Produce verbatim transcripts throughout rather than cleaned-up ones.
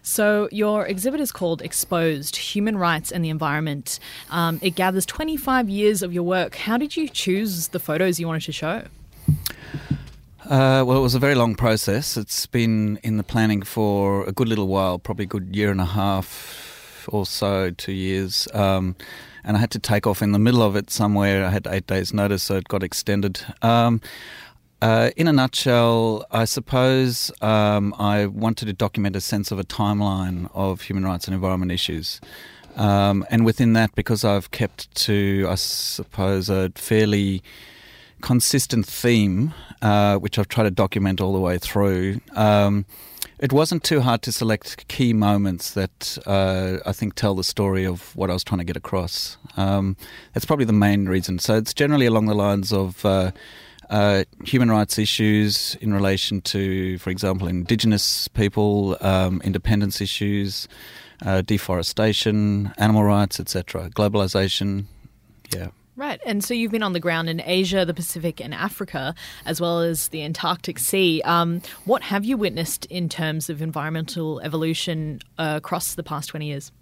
So your exhibit is called Exposed: Human Rights and the Environment. Um, it gathers twenty-five years of your work. How did you choose the photos you wanted to show? Uh, well, it was a very long process. It's been in the planning for a good little while, probably a good year and a half or so, two years. Um, and I had to take off in the middle of it somewhere. I had eight days' notice, so it got extended. Um, uh, in a nutshell, I suppose um, I wanted to document a sense of a timeline of human rights and environment issues. Um, and within that, because I've kept to, I suppose, a fairly consistent theme, uh, which I've tried to document all the way through, um, it wasn't too hard to select key moments that uh, I think tell the story of what I was trying to get across. Um, that's probably the main reason. So it's generally along the lines of uh, uh, human rights issues in relation to, for example, Indigenous people, um, independence issues, uh, deforestation, animal rights, et cetera, globalisation, yeah. Right. And so you've been on the ground in Asia, the Pacific and Africa, as well as the Antarctic Sea. Um, what have you witnessed in terms of environmental evolution uh, across the past twenty years?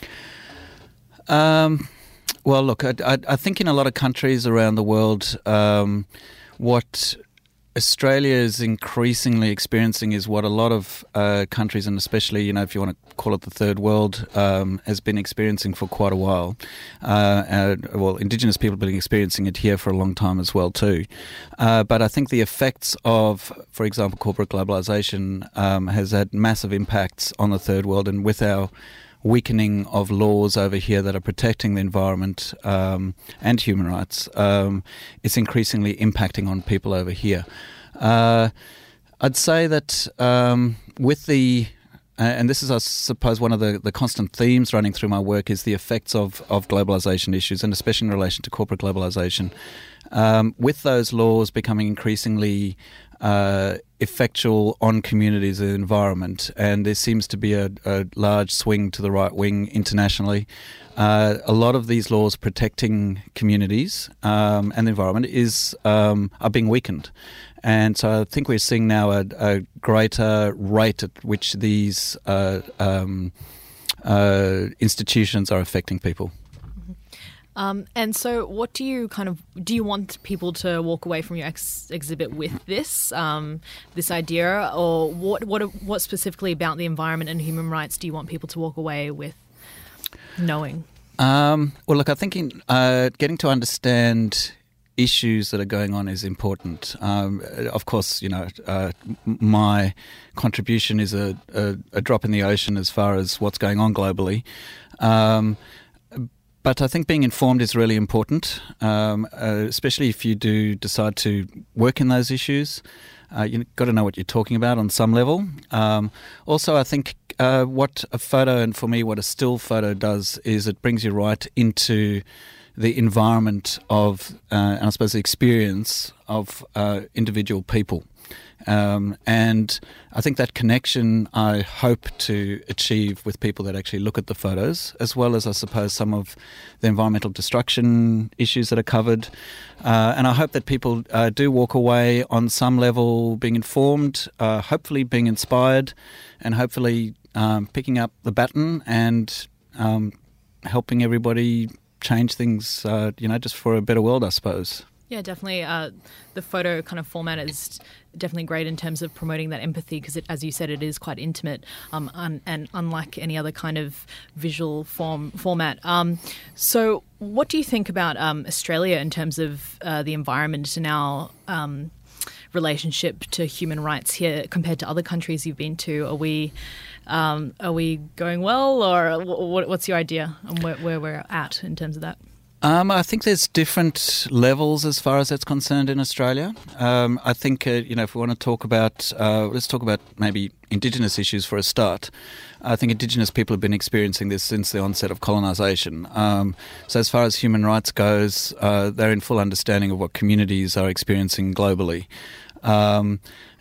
Um, well, look, I, I, I think in a lot of countries around the world, um, what Australia is increasingly experiencing is what a lot of uh, countries, and especially, you know, if you want to call it the third world, um, has been experiencing for quite a while. Uh, uh, well, Indigenous people have been experiencing it here for a long time as well too. Uh, but I think the effects of, for example, corporate globalisation um, has had massive impacts on the third world, and with our weakening of laws over here that are protecting the environment um, and human rights, um, it's increasingly impacting on people over here. Uh, I'd say that um, with the, uh, and this is, I suppose, one of the, the constant themes running through my work is the effects of, of globalisation issues, and especially in relation to corporate globalisation. Um, with those laws becoming increasingly uh, effectual on communities and environment, and there seems to be a, a large swing to the right wing internationally. Uh, a lot of these laws protecting communities um, and the environment is um, are being weakened. And so I think we're seeing now a, a greater rate at which these uh, um, uh, institutions are affecting people. Um, and so what do you kind of, do you want people to walk away from your ex- exhibit with this, um, this idea, or what, what, what specifically about the environment and human rights do you want people to walk away with knowing? Um, well, look, I think in, uh, getting to understand issues that are going on is important. Um, of course, you know, uh, my contribution is a, a, a drop in the ocean as far as what's going on globally. Um, But I think being informed is really important, um, uh, especially if you do decide to work in those issues. Uh, you've got to know what you're talking about on some level. Um, also, I think uh, what a photo, and for me what a still photo does, is it brings you right into the environment of, uh, and I suppose the experience of uh, individual people. Um, and I think that connection I hope to achieve with people that actually look at the photos, as well as, I suppose, some of the environmental destruction issues that are covered. Uh, and I hope that people uh, do walk away on some level being informed, uh, hopefully being inspired, and hopefully um, picking up the baton and um, helping everybody change things, uh, you know, just for a better world, I suppose. Yeah, definitely. Uh, the photo kind of format is definitely great in terms of promoting that empathy because, as you said, it is quite intimate um, un- and unlike any other kind of visual form format. Um, so what do you think about um, Australia in terms of uh, the environment and our um, relationship to human rights here compared to other countries you've been to? Are we um, are we going well, or w- what's your idea on where, where we're at in terms of that? Um, I think there's different levels as far as that's concerned in Australia. Um, I think, uh, you know, if we want to talk about, uh, let's talk about maybe Indigenous issues for a start. I think Indigenous people have been experiencing this since the onset of colonisation. Um, so as far as human rights goes, uh, they're in full understanding of what communities are experiencing globally. Um,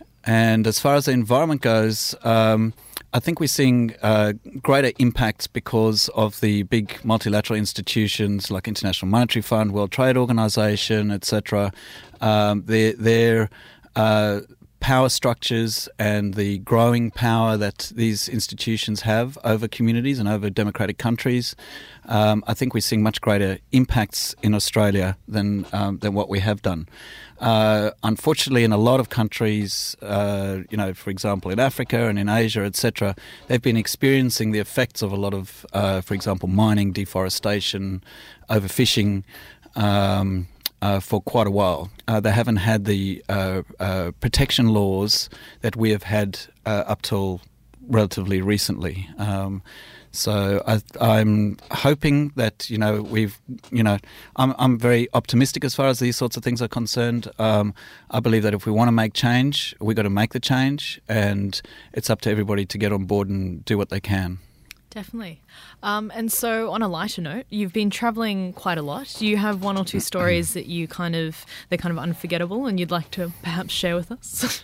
and as far as the environment goes, um, I think we're seeing uh, greater impacts because of the big multilateral institutions like International Monetary Fund, World Trade Organisation, et cetera. Um, they're, they're uh, power structures and the growing power that these institutions have over communities and over democratic countries, um, I think we're seeing much greater impacts in Australia than um, than what we have done. Uh, unfortunately, in a lot of countries, uh, you know, for example, in Africa and in Asia, et cetera, they've been experiencing the effects of a lot of, uh, for example, mining, deforestation, overfishing, um, Uh, for quite a while. Uh, they haven't had the uh, uh, protection laws that we have had uh, up till relatively recently. Um, so I, I'm hoping that, you know, we've, you know, I'm, I'm very optimistic as far as these sorts of things are concerned. Um, I believe that if we want to make change, we've got to make the change, and it's up to everybody to get on board and do what they can. Definitely. Um, and so on a lighter note, you've been travelling quite a lot. Do you have one or two stories that you kind of, they're kind of unforgettable and you'd like to perhaps share with us?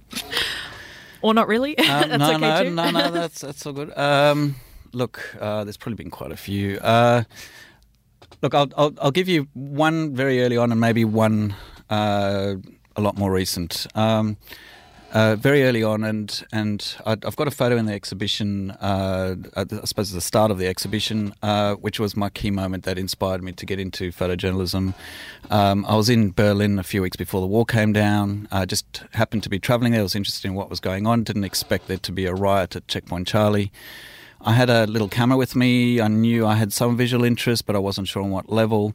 Or not really? Um, that's no, okay no, too. no, no, that's, that's all good. Um, look, uh, there's probably been quite a few. Uh, look, I'll, I'll, I'll give you one very early on and maybe one uh, a lot more recent. Um, Uh, very early on, and and I've got a photo in the exhibition, uh, I suppose at the start of the exhibition, uh, which was my key moment that inspired me to get into photojournalism. Um, I was in Berlin a few weeks before the wall came down. I just happened to be travelling there. I was interested in what was going on. Didn't expect there to be a riot at Checkpoint Charlie. I had a little camera with me. I knew I had some visual interest, but I wasn't sure on what level.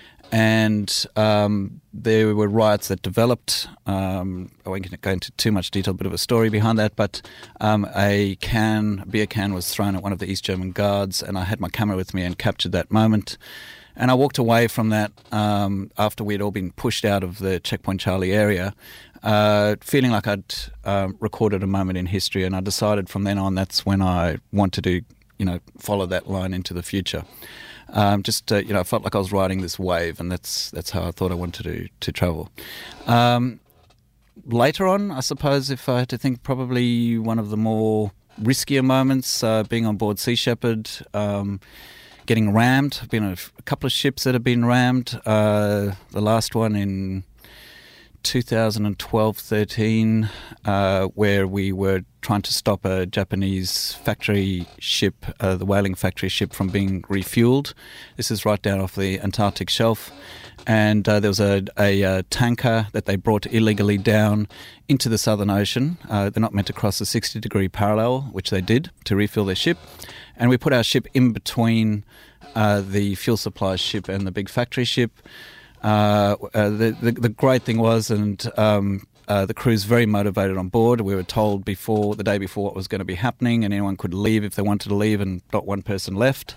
And um, there were riots that developed. Um, I won't go into too much detail, a bit of a story behind that, but um, a can, a beer can was thrown at one of the East German guards, and I had my camera with me and captured that moment. And I walked away from that um, after we'd all been pushed out of the Checkpoint Charlie area, uh, feeling like I'd uh, recorded a moment in history, and I decided from then on that's when I want to do, you know, follow that line into the future. Um, just uh, you know, I felt like I was riding this wave, and that's that's how I thought I wanted to to travel. Um, later on, I suppose, if I had to think, probably one of the more riskier moments, uh, being on board Sea Shepherd, um, getting rammed. I've been on a couple of ships that have been rammed. Uh, the last one in two thousand twelve thirteen, uh, where we were trying to stop a Japanese factory ship, uh, the whaling factory ship, from being refueled. This is right down off the Antarctic shelf. And uh, there was a, a, a tanker that they brought illegally down into the Southern Ocean. Uh, they're not meant to cross the sixty degree parallel, which they did, to refuel their ship. And we put our ship in between uh, the fuel supply ship and the big factory ship. Uh, uh, the, the the great thing was, and um, uh, the crew's very motivated on board. We were told before the day before what was going to be happening, and anyone could leave if they wanted to leave, and not one person left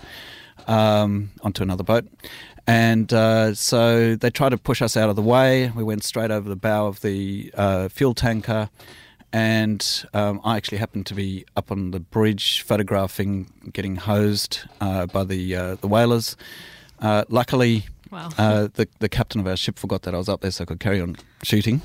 um, onto another boat. And uh, so they tried to push us out of the way. We went straight over the bow of the uh, fuel tanker, and um, I actually happened to be up on the bridge photographing, getting hosed uh, by the uh, the whalers. Uh, luckily. Wow. Uh, the the captain of our ship forgot that I was up there, so I could carry on shooting.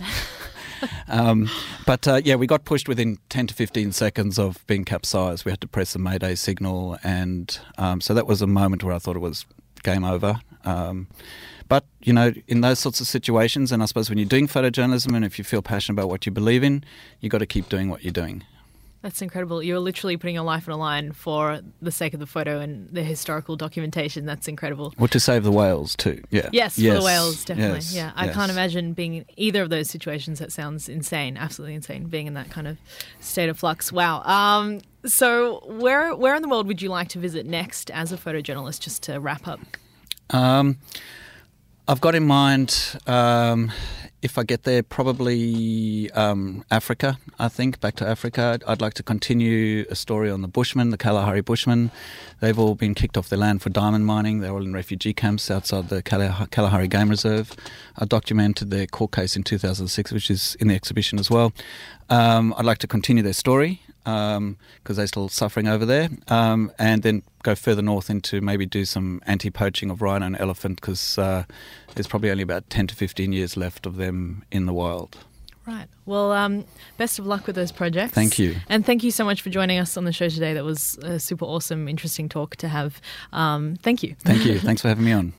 um, but uh, yeah, we got pushed within ten to fifteen seconds of being capsized. We had to press the Mayday signal, and um, so that was a moment where I thought it was game over. Um, but you know, in those sorts of situations, and I suppose when you're doing photojournalism, and if you feel passionate about what you believe in, you got to keep doing what you're doing. That's incredible. You're literally putting your life on a line for the sake of the photo and the historical documentation. That's incredible. Well, to save the whales too. Yeah. Yes, yes. for the whales, definitely. Yes. Yeah, I yes. can't imagine being in either of those situations. That sounds insane, absolutely insane, being in that kind of state of flux. Wow. Um, so where where in the world would you like to visit next as a photojournalist, just to wrap up? Um, I've got in mind, um, if I get there, probably um, Africa, I think, back to Africa. I'd like to continue a story on the Bushmen, the Kalahari Bushmen. They've all been kicked off their land for diamond mining. They're all in refugee camps outside the Kal- Kalahari Game Reserve. I documented their court case in two thousand six, which is in the exhibition as well. Um, I'd like to continue their story, because um, they're still suffering over there, um, and then go further north into maybe do some anti-poaching of rhino and elephant, because uh, there's probably only about ten to fifteen years left of them in the wild. Right. Well, um, best of luck with those projects. Thank you. And thank you so much for joining us on the show today. That was a super awesome, interesting talk to have. Um, thank you. Thank you. Thanks for having me on.